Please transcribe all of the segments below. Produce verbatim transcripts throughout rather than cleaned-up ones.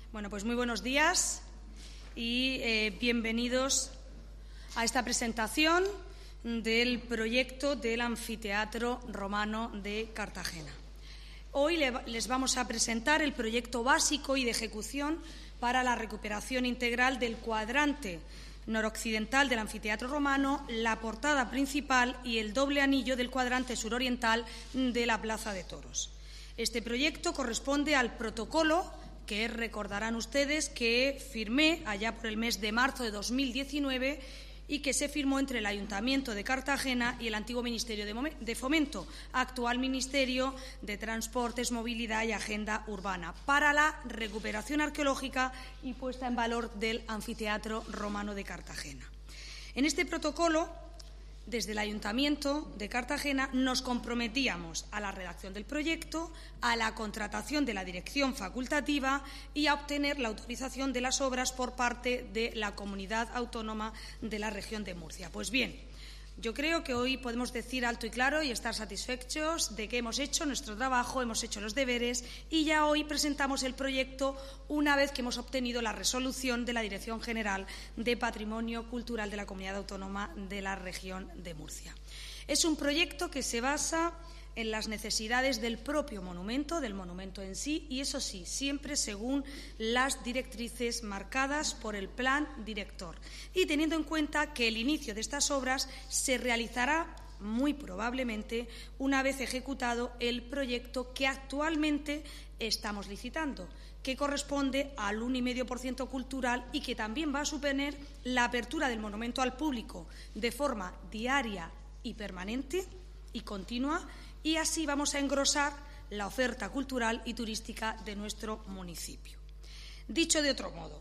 Bueno, pues muy buenos días y eh, bienvenidos a esta presentación del proyecto del Anfiteatro Romano de Cartagena. Hoy le, les vamos a presentar el proyecto básico y de ejecución para la recuperación integral del cuadrante noroccidental del Anfiteatro Romano, la portada principal y el doble anillo del cuadrante suroriental de la Plaza de Toros. Este proyecto corresponde al protocolo que recordarán ustedes que firmé allá por el mes de marzo de dos mil diecinueve y que se firmó entre el Ayuntamiento de Cartagena y el antiguo Ministerio de Fomento, actual Ministerio de Transportes, Movilidad y Agenda Urbana, para la recuperación arqueológica y puesta en valor del Anfiteatro Romano de Cartagena. En este protocolo, desde el Ayuntamiento de Cartagena, nos comprometíamos a la redacción del proyecto, a la contratación de la dirección facultativa y a obtener la autorización de las obras por parte de la Comunidad Autónoma de la Región de Murcia. Pues bien, yo creo que hoy podemos decir alto y claro y estar satisfechos de que hemos hecho nuestro trabajo, hemos hecho los deberes y ya hoy presentamos el proyecto una vez que hemos obtenido la resolución de la Dirección General de Patrimonio Cultural de la Comunidad Autónoma de la Región de Murcia. Es un proyecto que se basa en las necesidades del propio monumento, del monumento en sí, y eso sí, siempre según las directrices marcadas por el plan director, y teniendo en cuenta que el inicio de estas obras se realizará muy probablemente una vez ejecutado el proyecto que actualmente estamos licitando, que corresponde al uno coma cinco por ciento cultural y que también va a suponer la apertura del monumento al público de forma diaria y permanente y continua, y así vamos a engrosar la oferta cultural y turística de nuestro municipio. Dicho de otro modo,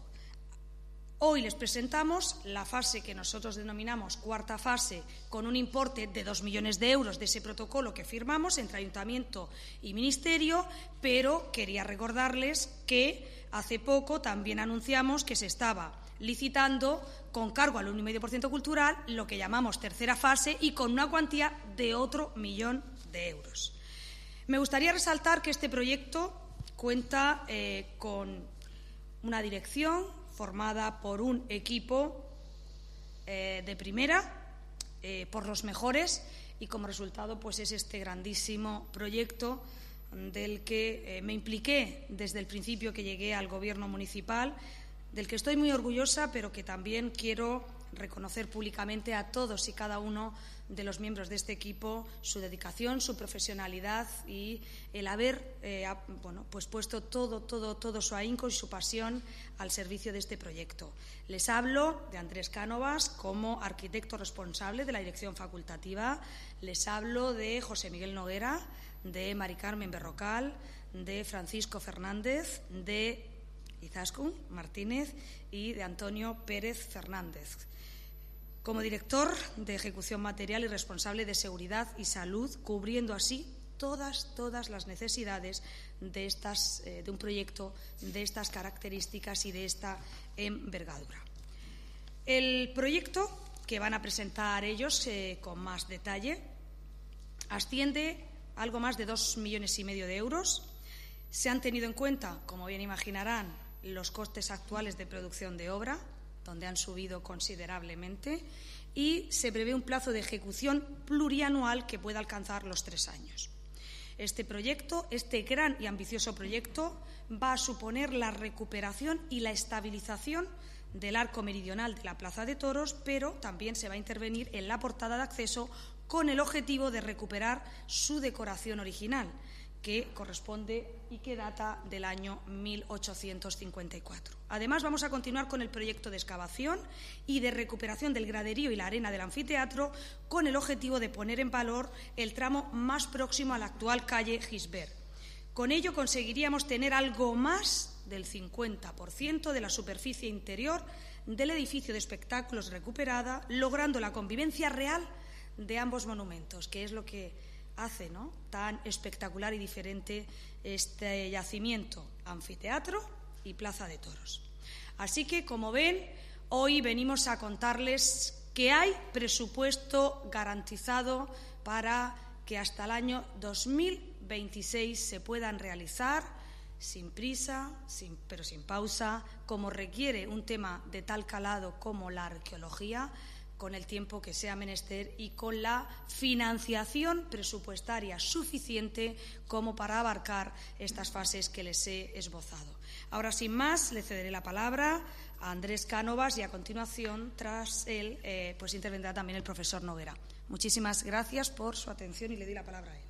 hoy les presentamos la fase que nosotros denominamos cuarta fase, con un importe de dos millones de euros de ese protocolo que firmamos entre Ayuntamiento y Ministerio, pero quería recordarles que hace poco también anunciamos que se estaba licitando con cargo al uno coma cinco por ciento cultural, lo que llamamos tercera fase, y con una cuantía de otro millón de euros. Me gustaría resaltar que este proyecto cuenta eh, con una dirección formada por un equipo eh, de primera, eh, por los mejores, y como resultado pues es este grandísimo proyecto del que eh, me impliqué desde el principio que llegué al Gobierno municipal, del que estoy muy orgullosa, pero que también quiero reconocer públicamente a todos y cada uno de los miembros de este equipo su dedicación, su profesionalidad y el haber eh, bueno, pues puesto todo, todo, todo su ahínco y su pasión al servicio de este proyecto. Les hablo de Andrés Cánovas como arquitecto responsable de la dirección facultativa, les hablo de José Miguel Noguera, de Mari Carmen Berrocal, de Francisco Fernández, de Izaskun Martínez y de Antonio Pérez Fernández. Como director de ejecución material y responsable de seguridad y salud, cubriendo así todas, todas las necesidades de, estas, eh, de un proyecto de estas características y de esta envergadura. El proyecto que van a presentar ellos eh, con más detalle asciende a algo más de dos millones y medio de euros. Se han tenido en cuenta, como bien imaginarán, los costes actuales de producción de obra, donde han subido considerablemente, y se prevé un plazo de ejecución plurianual que pueda alcanzar los tres años. Este proyecto, este gran y ambicioso proyecto, va a suponer la recuperación y la estabilización del arco meridional de la Plaza de Toros, pero también se va a intervenir en la portada de acceso con el objetivo de recuperar su decoración original, que corresponde y que data del año mil ochocientos cincuenta y cuatro. Además, vamos a continuar con el proyecto de excavación y de recuperación del graderío y la arena del anfiteatro, con el objetivo de poner en valor el tramo más próximo a la actual calle Gisbert. Con ello conseguiríamos tener algo más del cincuenta por ciento de la superficie interior del edificio de espectáculos recuperada, logrando la convivencia real de ambos monumentos, que es lo que hace, ¿no?, tan espectacular y diferente este yacimiento, anfiteatro y Plaza de Toros. Así que, como ven, hoy venimos a contarles que hay presupuesto garantizado para que hasta el año dos mil veintiséis se puedan realizar sin prisa, sin, pero sin pausa, como requiere un tema de tal calado como la arqueología, con el tiempo que sea menester y con la financiación presupuestaria suficiente como para abarcar estas fases que les he esbozado. Ahora, sin más, le cederé la palabra a Andrés Cánovas y a continuación, tras él, eh, pues intervendrá también el profesor Noguera. Muchísimas gracias por su atención y le doy la palabra a él.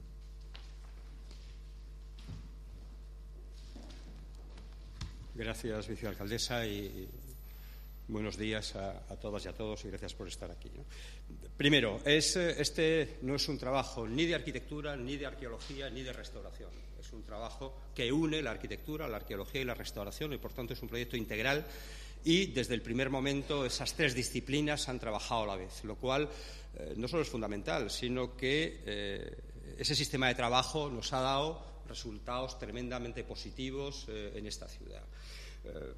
Gracias, vicealcaldesa, y buenos días a, a todas y a todos y gracias por estar aquí, ¿no? Primero, es, este no es un trabajo ni de arquitectura, ni de arqueología, ni de restauración. Es un trabajo que une la arquitectura, la arqueología y la restauración y, por tanto, es un proyecto integral y, desde el primer momento, esas tres disciplinas han trabajado a la vez, lo cual eh, no solo es fundamental, sino que eh, ese sistema de trabajo nos ha dado resultados tremendamente positivos eh, en esta ciudad. Eh,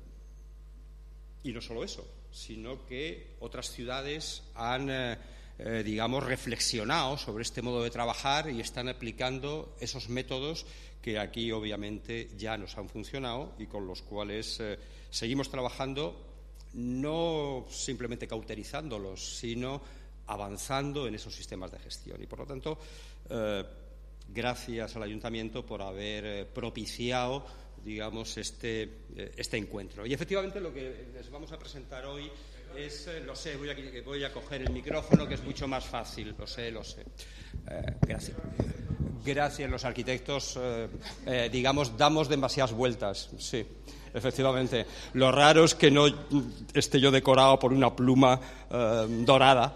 y no solo eso, sino que otras ciudades han, eh, eh, digamos, reflexionado sobre este modo de trabajar y están aplicando esos métodos que aquí, obviamente, ya nos han funcionado y con los cuales eh, seguimos trabajando, no simplemente cauterizándolos, sino avanzando en esos sistemas de gestión. Y, por lo tanto, eh, gracias al Ayuntamiento por haber eh, propiciado, digamos, este, eh, este encuentro. Y, efectivamente, lo que les vamos a presentar hoy es, eh, lo sé, voy a, voy a coger el micrófono, que es mucho más fácil, lo sé, lo sé. Eh, gracias. Gracias, los arquitectos, eh, eh, digamos, damos demasiadas vueltas, sí. Efectivamente. Lo raro es que no esté yo decorado por una pluma eh, dorada,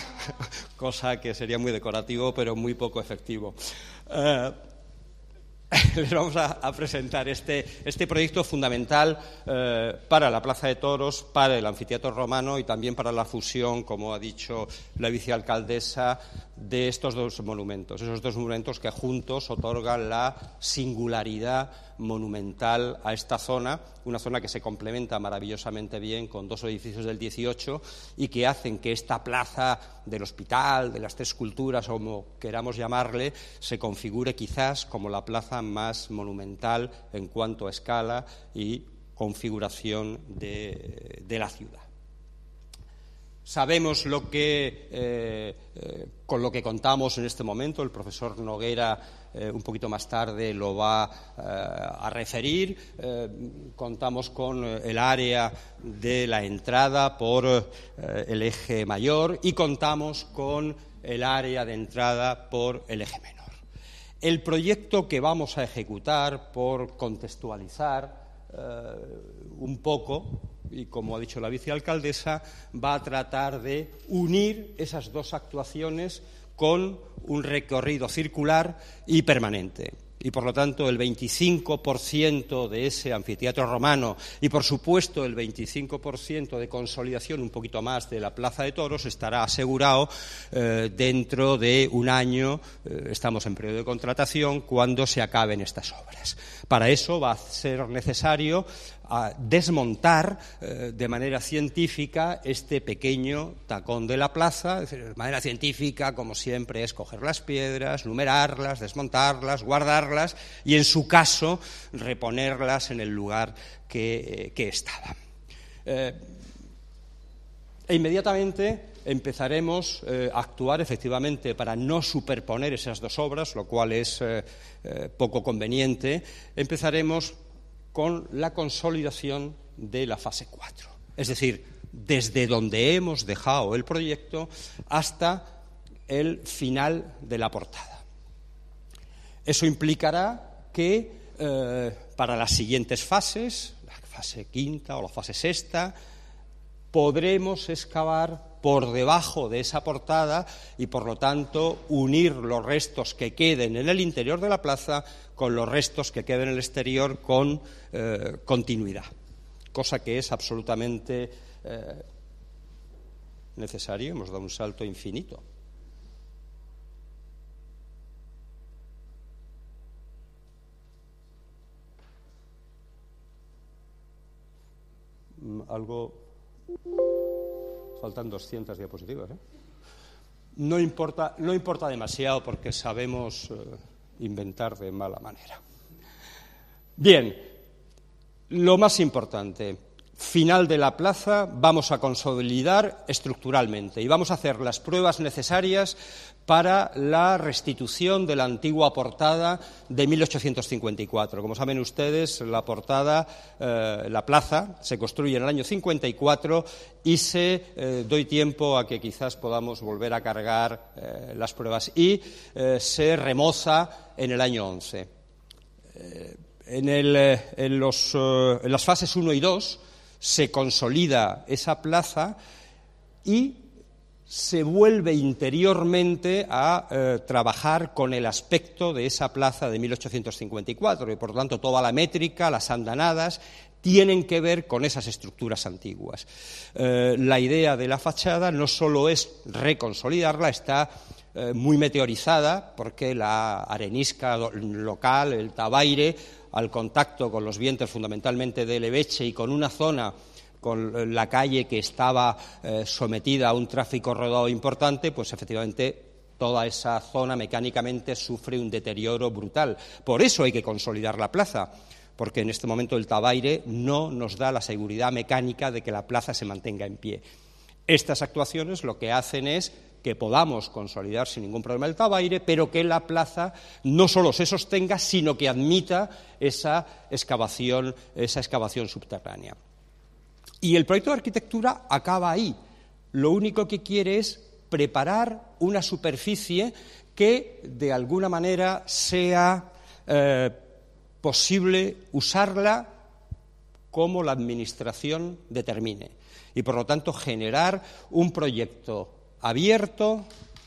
cosa que sería muy decorativo, pero muy poco efectivo. Eh, les vamos a, a presentar este, este proyecto fundamental eh, para la Plaza de Toros, para el Anfiteatro Romano y también para la fusión, como ha dicho la vicealcaldesa, de estos dos monumentos, esos dos monumentos que juntos otorgan la singularidad monumental a esta zona, una zona que se complementa maravillosamente bien con dos edificios del dieciocho y que hacen que esta plaza del Hospital, de las Tres Culturas, o como queramos llamarle, se configure quizás como la plaza más monumental en cuanto a escala y configuración de, de la ciudad. Sabemos lo que, eh, eh, con lo que contamos en este momento. El profesor Noguera eh, un poquito más tarde lo va eh, a referir. Eh, contamos con el área de la entrada por eh, el eje mayor y contamos con el área de entrada por el eje menor. El proyecto que vamos a ejecutar, por contextualizar eh, un poco, y como ha dicho la vicealcaldesa, va a tratar de unir esas dos actuaciones con un recorrido circular y permanente. Y, por lo tanto, el veinticinco por ciento de ese anfiteatro romano y, por supuesto, el veinticinco por ciento de consolidación, un poquito más, de la Plaza de Toros estará asegurado eh, dentro de un año, eh, estamos en periodo de contratación, cuando se acaben estas obras. Para eso va a ser necesario a desmontar eh, de manera científica este pequeño tacón de la plaza. Es decir, de manera científica, como siempre, es coger las piedras, numerarlas, desmontarlas, guardarlas y, en su caso, reponerlas en el lugar que, eh, que estaban. Eh, e inmediatamente empezaremos eh, a actuar efectivamente para no superponer esas dos obras, lo cual es eh, eh, poco conveniente. Empezaremos con la consolidación de la fase cuatro, es decir, desde donde hemos dejado el proyecto hasta el final de la portada. Eso implicará que eh, para las siguientes fases, la fase quinta o la fase sexta, podremos excavar por debajo de esa portada y, por lo tanto, unir los restos que queden en el interior de la plaza con los restos que queden en el exterior con eh, continuidad, cosa que es absolutamente eh, necesario. Hemos dado un salto infinito. Algo... Faltan doscientas diapositivas, ¿eh? No importa, no importa demasiado porque sabemos eh, inventar de mala manera. Bien, lo más importante, final de la plaza, vamos a consolidar estructuralmente y vamos a hacer las pruebas necesarias para la restitución de la antigua portada de mil ochocientos cincuenta y cuatro. Como saben ustedes, la portada, eh, la plaza, se construye en el año cincuenta y cuatro y se eh, doy tiempo a que quizás podamos volver a cargar eh, las pruebas y eh, se remoza en el año once. Eh, en, el, eh, en, los, eh, en las fases uno y dos se consolida esa plaza y se vuelve interiormente a eh, trabajar con el aspecto de esa plaza de mil ochocientos cincuenta y cuatro y, por lo tanto, toda la métrica, las andanadas, tienen que ver con esas estructuras antiguas. Eh, la idea de la fachada no solo es reconsolidarla, está eh, muy meteorizada porque la arenisca local, el Tabaire, al contacto con los vientos fundamentalmente de Leveche y con una zona con la calle que estaba eh, sometida a un tráfico rodado importante, pues efectivamente toda esa zona mecánicamente sufre un deterioro brutal. Por eso hay que consolidar la plaza, porque en este momento el Tabaire no nos da la seguridad mecánica de que la plaza se mantenga en pie. Estas actuaciones lo que hacen es que podamos consolidar sin ningún problema el Tabaire, pero que la plaza no solo se sostenga, sino que admita esa excavación, esa excavación subterránea. Y el proyecto de arquitectura acaba ahí. Lo único que quiere es preparar una superficie que, de alguna manera, sea eh, posible usarla como la Administración determine. Y, por lo tanto, generar un proyecto abierto.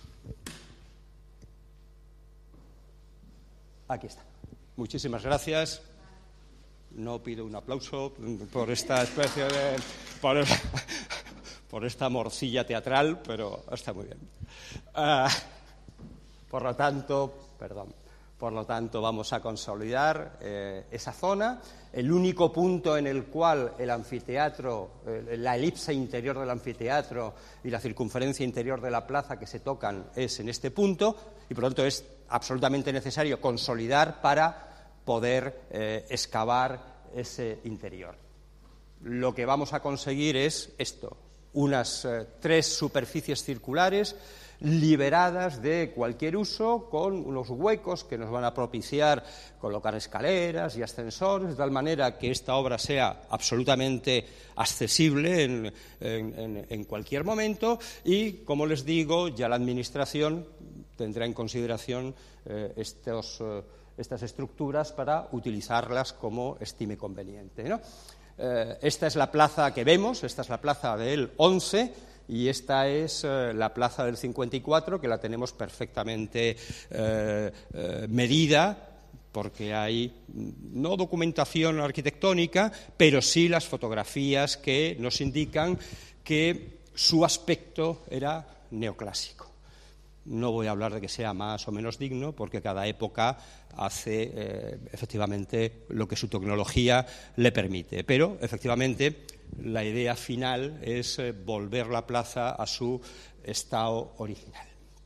Aquí está. Muchísimas gracias. No pido un aplauso por esta especie de... por, por esta morcilla teatral, pero está muy bien. Uh, por lo tanto, perdón, por lo tanto vamos a consolidar eh, esa zona. El único punto en el cual el anfiteatro, eh, la elipse interior del anfiteatro y la circunferencia interior de la plaza que se tocan es en este punto, y por lo tanto es absolutamente necesario consolidar para poder eh, excavar ese interior. Lo que vamos a conseguir es esto, unas eh, tres superficies circulares liberadas de cualquier uso, con unos huecos que nos van a propiciar colocar escaleras y ascensores, de tal manera que esta obra sea absolutamente accesible en, en, en, en cualquier momento y, como les digo, ya la Administración tendrá en consideración eh, estos, eh, estas estructuras para utilizarlas como estime conveniente, ¿no? Eh, esta es la plaza que vemos, esta es la plaza del once, y esta es eh, la plaza del cincuenta y cuatro, que la tenemos perfectamente eh, eh, medida, porque hay no documentación arquitectónica, pero sí las fotografías que nos indican que su aspecto era neoclásico. No voy a hablar de que sea más o menos digno, porque cada época hace eh, efectivamente lo que su tecnología le permite, pero efectivamente la idea final es eh, volver la plaza a su estado original.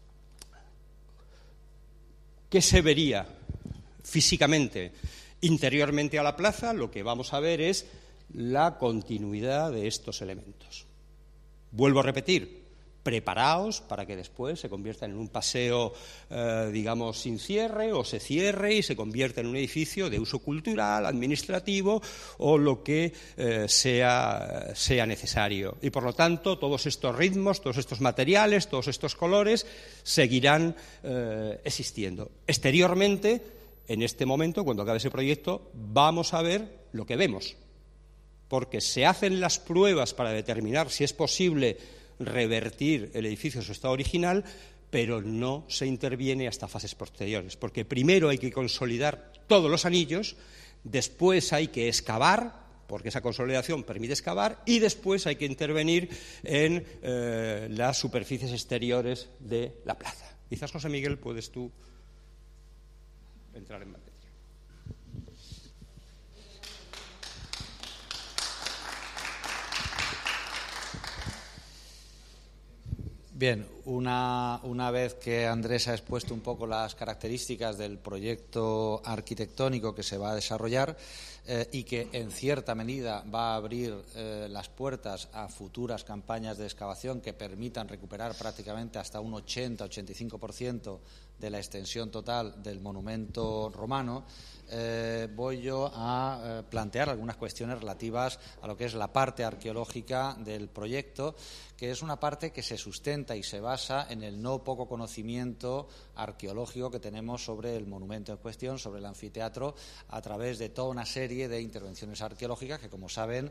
¿Qué se vería físicamente interiormente a la plaza? Lo que vamos a ver es la continuidad de estos elementos. Vuelvo a repetir, preparaos para que después se convierta en un paseo, eh, digamos, sin cierre, o se cierre y se convierta en un edificio de uso cultural, administrativo o lo que eh, sea, sea necesario. Y, por lo tanto, todos estos ritmos, todos estos materiales, todos estos colores seguirán eh, existiendo. Exteriormente, en este momento, cuando acabe ese proyecto, vamos a ver lo que vemos, porque se hacen las pruebas para determinar si es posible revertir el edificio a su estado original, pero no se interviene hasta fases posteriores, porque primero hay que consolidar todos los anillos, después hay que excavar, porque esa consolidación permite excavar, y después hay que intervenir en eh, las superficies exteriores de la plaza. Quizás, José Miguel, puedes tú entrar en materia. Bien, una, una vez que Andrés ha expuesto un poco las características del proyecto arquitectónico que se va a desarrollar eh, y que en cierta medida va a abrir eh, las puertas a futuras campañas de excavación que permitan recuperar prácticamente hasta un ochenta a ochenta y cinco por ciento de la extensión total del monumento romano, eh, voy yo a eh, plantear algunas cuestiones relativas a lo que es la parte arqueológica del proyecto, que es una parte que se sustenta y se basa en el no poco conocimiento arqueológico que tenemos sobre el monumento en cuestión, sobre el anfiteatro, a través de toda una serie de intervenciones arqueológicas que, como saben,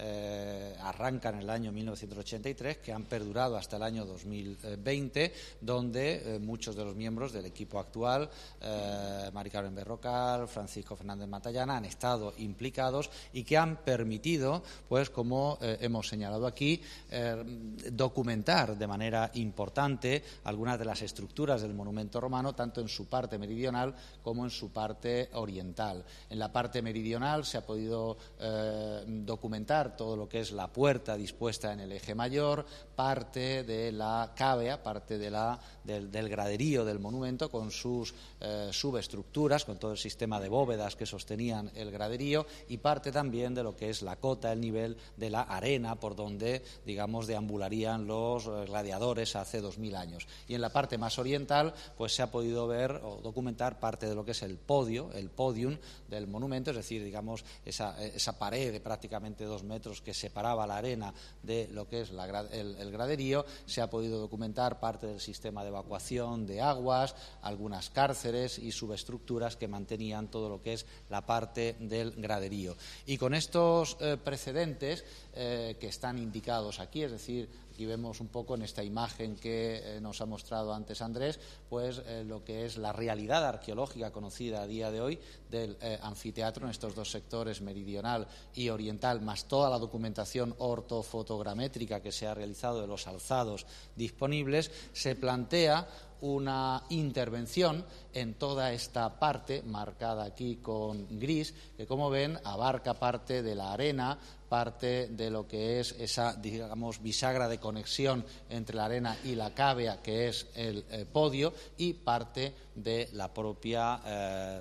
eh, arrancan en el año mil novecientos ochenta y tres, que han perdurado hasta el año dos mil veinte, donde eh, muchos de los miembros del equipo actual, eh, Mari Carmen Berrocal, Francisco Fernández Matallana, han estado implicados y que han permitido, pues como eh, hemos señalado aquí, eh, documentar de manera importante algunas de las estructuras del monumento romano, tanto en su parte meridional como en su parte oriental. En la parte meridional se ha podido eh, documentar todo lo que es la puerta dispuesta en el eje mayor, parte de la cávea, parte de la, del, del graderío del monumento con sus eh, subestructuras, con todo el sistema de bóvedas que sostenían el graderío, y parte también de lo que es la cota, el nivel de la arena por donde, digamos, deambularían los gladiadores hace dos mil años. Y en la parte más oriental, pues se ha podido ver o documentar parte de lo que es el podio, el podium del monumento, es decir, digamos, esa, esa pared de prácticamente dos metros que separaba la arena de lo que es la, el, el graderío. Se ha podido documentar parte del sistema de evacuación de aguas, algunas cárceles y subestructuras que mantenían todo lo que es la parte del graderío. Y con estos eh, precedentes eh, que están indicados aquí, es decir, aquí vemos un poco en esta imagen que eh, nos ha mostrado antes Andrés, pues eh, lo que es la realidad arqueológica conocida a día de hoy del eh, anfiteatro en estos dos sectores, meridional y oriental, más toda la documentación ortofotogramétrica que se ha realizado de los alzados disponibles. Se plantea una intervención en toda esta parte, marcada aquí con gris, que, como ven, abarca parte de la arena, parte de lo que es esa, digamos, bisagra de conexión entre la arena y la cávea, que es el eh, podio, y parte de la propia eh,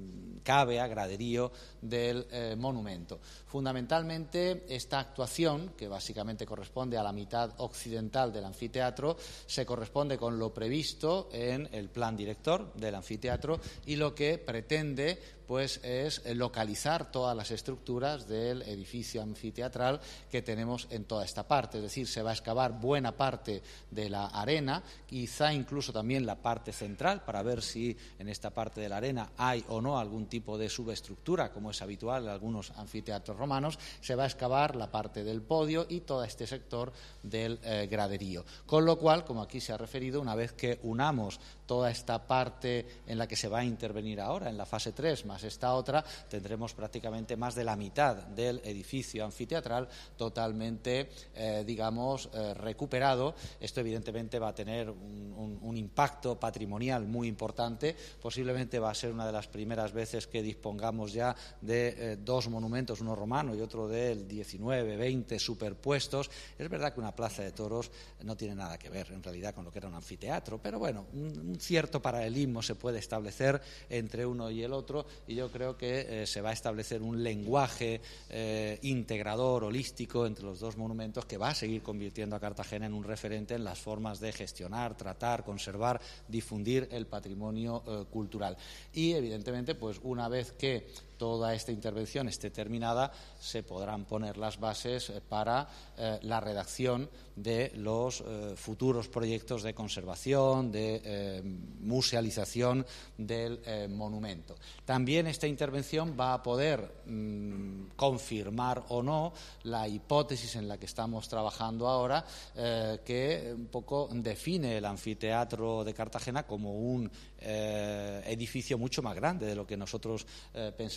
cávea, graderío del eh, monumento. Fundamentalmente, esta actuación, que básicamente corresponde a la mitad occidental del anfiteatro, se corresponde con lo previsto en el plan director del anfiteatro, y lo que pretende, pues, es localizar todas las estructuras del edificio anfiteatral que tenemos en toda esta parte. Es decir, se va a excavar buena parte de la arena, quizá incluso también la parte central, para ver si en esta parte de la arena hay o no algún tipo de subestructura, como es habitual en algunos anfiteatros romanos. Se va a excavar la parte del podio y todo este sector del eh, graderío. Con lo cual, como aquí se ha referido, una vez que unamos toda esta parte en la que se va a intervenir ahora, en la fase tres, más esta otra, tendremos prácticamente más de la mitad del edificio anfiteatral totalmente, eh, digamos, eh, recuperado. Esto evidentemente va a tener un, un, un impacto patrimonial muy importante. Posiblemente va a ser una de las primeras veces que dispongamos ya de eh, dos monumentos, uno romano y otro del diecinueve, veinte, superpuestos. Es verdad que una plaza de toros no tiene nada que ver en realidad con lo que era un anfiteatro, pero bueno, un, un cierto paralelismo se puede establecer entre uno y el otro, y yo creo que eh, se va a establecer un lenguaje eh, integrador, holístico entre los dos monumentos, que va a seguir convirtiendo a Cartagena en un referente en las formas de gestionar, tratar, conservar, difundir el patrimonio eh, cultural. Y evidentemente, pues una vez que toda esta intervención esté terminada, se podrán poner las bases para eh, la redacción de los eh, futuros proyectos de conservación, de eh, musealización del eh, monumento. También esta intervención va a poder mmm, confirmar o no la hipótesis en la que estamos trabajando ahora, eh, que un poco define el anfiteatro de Cartagena como un eh, edificio mucho más grande de lo que nosotros eh, pensábamos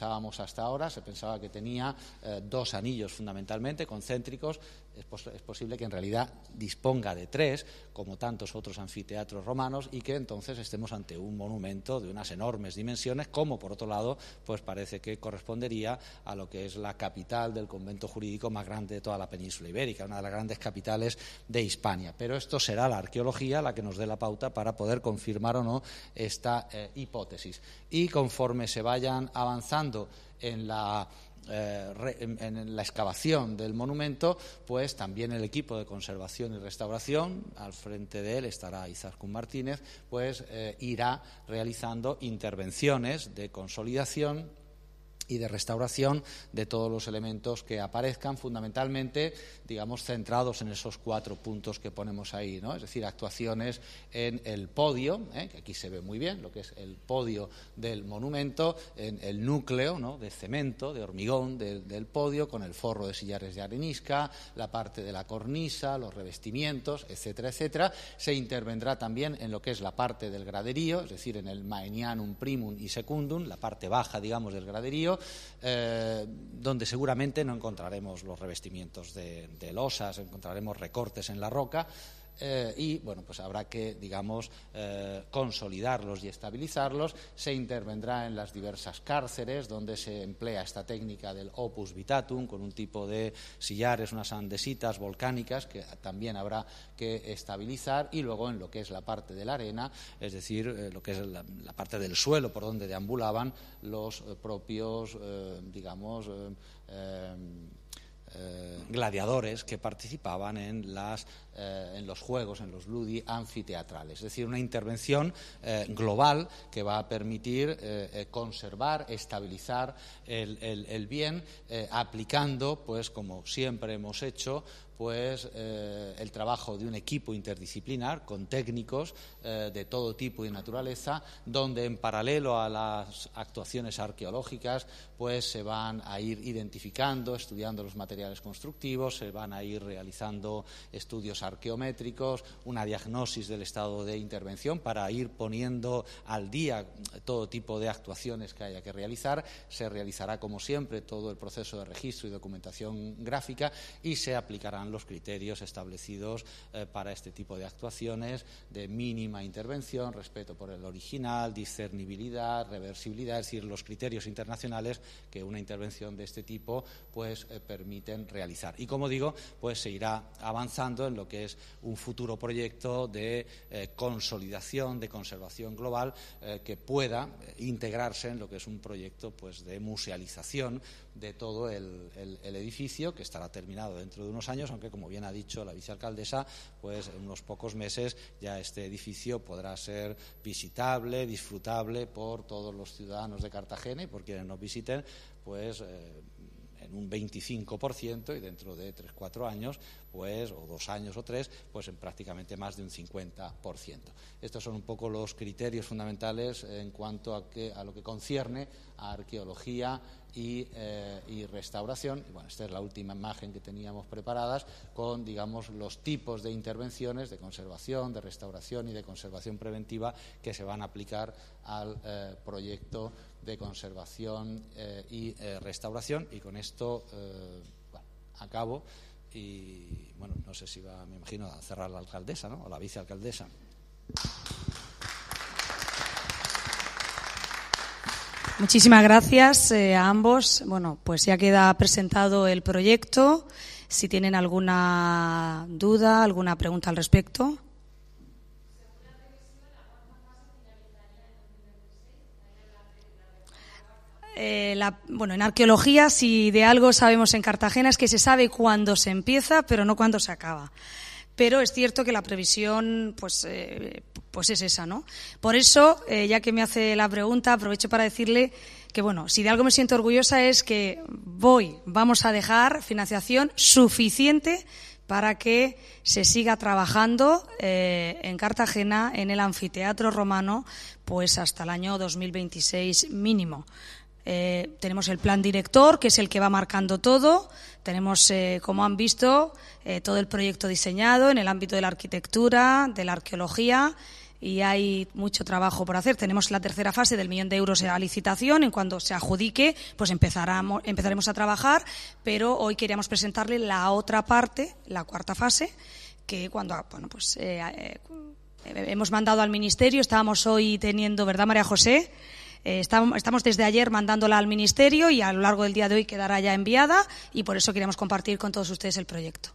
pensábamos hasta ahora. Se pensaba que tenía eh, dos anillos fundamentalmente concéntricos. Es, pos es posible que en realidad disponga de tres, como tantos otros anfiteatros romanos, y que entonces estemos ante un monumento de unas enormes dimensiones, como por otro lado pues parece que correspondería a lo que es la capital del convento jurídico más grande de toda la península ibérica, una de las grandes capitales de Hispania. Pero esto será la arqueología la que nos dé la pauta para poder confirmar o no esta eh, hipótesis. Y conforme se vayan avanzando en la Eh, en, en la excavación del monumento, pues también el equipo de conservación y restauración, al frente de él estará Izaskun Martínez, pues eh, irá realizando intervenciones de consolidación y de restauración de todos los elementos que aparezcan, fundamentalmente, digamos, centrados en esos cuatro puntos que ponemos ahí, ¿no? Es decir, actuaciones en el podio, ¿eh? que aquí se ve muy bien lo que es el podio del monumento, en el núcleo, ¿no? de cemento, de hormigón de, del podio, con el forro de sillares de arenisca, la parte de la cornisa, los revestimientos, etcétera, etcétera. Se intervendrá también en lo que es la parte del graderío, es decir, en el Maenianum primum y secundum, la parte baja, digamos, del graderío, Eh, donde seguramente no encontraremos los revestimientos de, de losas, encontraremos recortes en la roca. Eh, y, bueno, pues habrá que, digamos, eh, consolidarlos y estabilizarlos. Se intervendrá en las diversas cárceres donde se emplea esta técnica del opus vitatum, con un tipo de sillares, unas andesitas volcánicas que también habrá que estabilizar, y luego en lo que es la parte de la arena, es decir, eh, lo que es la, la parte del suelo por donde deambulaban los eh, propios, eh, digamos, eh, eh, Eh, gladiadores que participaban en, las, eh, en los juegos, en los ludi anfiteatrales. Es decir, una intervención eh, global que va a permitir eh, eh, conservar, estabilizar el, el, el bien, eh, aplicando, pues como siempre hemos hecho, pues eh, el trabajo de un equipo interdisciplinar con técnicos eh, de todo tipo y naturaleza, donde en paralelo a las actuaciones arqueológicas pues se van a ir identificando, estudiando los materiales constructivos, se van a ir realizando estudios arqueométricos, una diagnosis del estado de intervención para ir poniendo al día todo tipo de actuaciones que haya que realizar. Se realizará, como siempre, todo el proceso de registro y documentación gráfica, y se aplicarán los criterios establecidos eh, para este tipo de actuaciones, de mínima intervención, respeto por el original, discernibilidad, reversibilidad, es decir, los criterios internacionales que una intervención de este tipo pues eh, permiten realizar. Y, como digo, pues se irá avanzando en lo que es un futuro proyecto de eh, consolidación, de conservación global, eh, que pueda eh, integrarse en lo que es un proyecto pues de musealización de todo el, el, el edificio, que estará terminado dentro de unos años, aunque, como bien ha dicho la vicealcaldesa, pues en unos pocos meses ya este edificio podrá ser visitable, disfrutable por todos los ciudadanos de Cartagena, y por quienes nos visiten, pues eh, en un veinticinco por ciento, y dentro de tres, cuatro años, pues, o dos años o tres, pues en prácticamente más de un cincuenta por ciento. Estos son un poco los criterios fundamentales en cuanto a, que, a lo que concierne a arqueología y, eh, y restauración. Y, bueno, esta es la última imagen que teníamos preparadas con, digamos, los tipos de intervenciones de conservación, de restauración y de conservación preventiva que se van a aplicar al eh, proyecto de conservación eh, y eh, restauración. Y con esto eh, bueno, acabo, y bueno, no sé si va, me imagino, a cerrar la alcaldesa, ¿no? O la vicealcaldesa. Muchísimas gracias eh, a ambos. Bueno, pues ya queda presentado el proyecto. Si tienen alguna duda, alguna pregunta al respecto. Eh, la, bueno, en arqueología, si de algo sabemos en Cartagena, es que se sabe cuándo se empieza, pero no cuándo se acaba. Pero es cierto que la previsión, pues, eh, pues es esa, ¿no? Por eso, eh, ya que me hace la pregunta, aprovecho para decirle que, bueno, si de algo me siento orgullosa es que voy, vamos a dejar financiación suficiente para que se siga trabajando eh, en Cartagena, en el anfiteatro romano, pues hasta el año dos mil veintiséis mínimo. Eh, tenemos el plan director, que es el que va marcando todo. Tenemos, eh, como han visto, eh, todo el proyecto diseñado en el ámbito de la arquitectura, de la arqueología y hay mucho trabajo por hacer. Tenemos la tercera fase del millón de euros a licitación. En cuanto se adjudique, pues empezaremos, empezaremos a trabajar, pero hoy queríamos presentarle la otra parte, la cuarta fase, que cuando, bueno, pues eh, eh, hemos mandado al Ministerio, estábamos hoy teniendo, ¿verdad, María José? Eh, estamos, estamos desde ayer mandándola al Ministerio y a lo largo del día de hoy quedará ya enviada, y por eso queríamos compartir con todos ustedes el proyecto.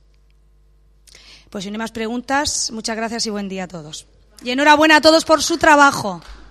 Pues si no hay más preguntas, muchas gracias y buen día a todos. Y enhorabuena a todos por su trabajo.